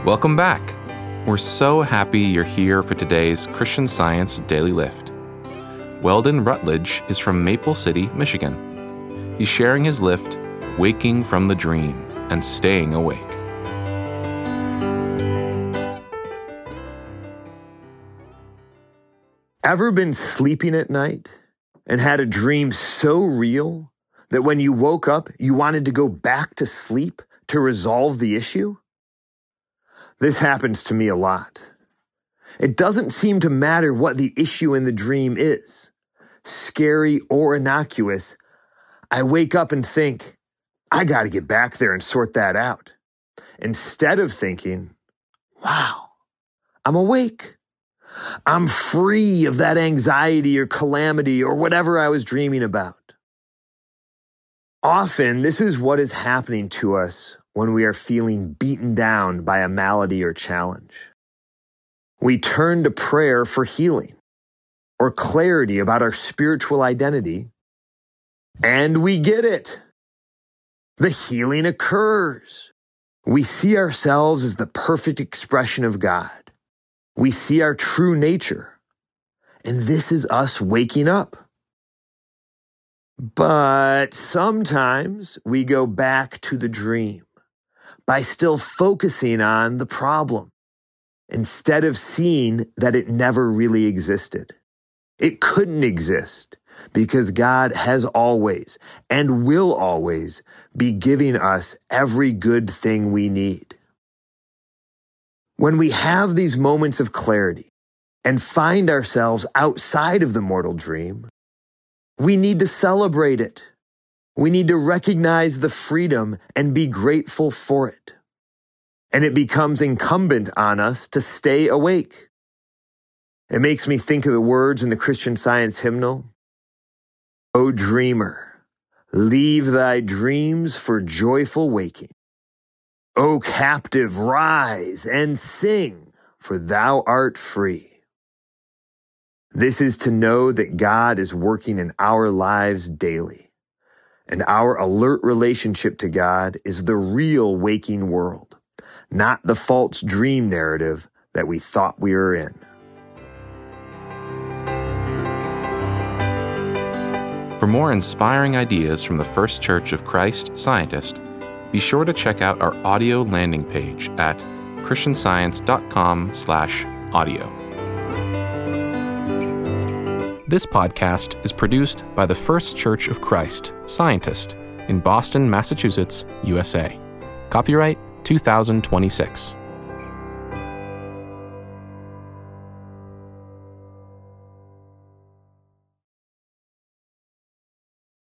Welcome back. We're so happy you're here for today's Christian Science Daily Lift. Weldon Rutledge is from Maple City, Michigan. He's sharing his lift, Waking from the Dream and Staying Awake. Ever been sleeping at night and had a dream so real that when you woke up, you wanted to go back to sleep to resolve the issue? This happens to me a lot. It doesn't seem to matter what the issue in the dream is, scary or innocuous. I wake up and think, I got to get back there and sort that out. Instead of thinking, wow, I'm awake. I'm free of that anxiety or calamity or whatever I was dreaming about. Often, this is what is happening to us when we are feeling beaten down by a malady or challenge. We turn to prayer for healing or clarity about our spiritual identity, and we get it. The healing occurs. We see ourselves as the perfect expression of God. We see our true nature, and this is us waking up. But sometimes we go back to the dream by still focusing on the problem instead of seeing that it never really existed. It couldn't exist because God has always and will always be giving us every good thing we need. When we have these moments of clarity and find ourselves outside of the mortal dream, we need to celebrate it. We need to recognize the freedom and be grateful for it. And it becomes incumbent on us to stay awake. It makes me think of the words in the Christian Science hymnal. O dreamer, leave thy dreams for joyful waking. O captive, rise and sing, for thou art free. This is to know that God is working in our lives daily, and our alert relationship to God is the real waking world, not the false dream narrative that we thought we were in. For more inspiring ideas from the First Church of Christ Scientist, be sure to check out our audio landing page at christianscience.com/audio. This podcast is produced by the First Church of Christ Scientist in Boston, Massachusetts, USA. Copyright 2026.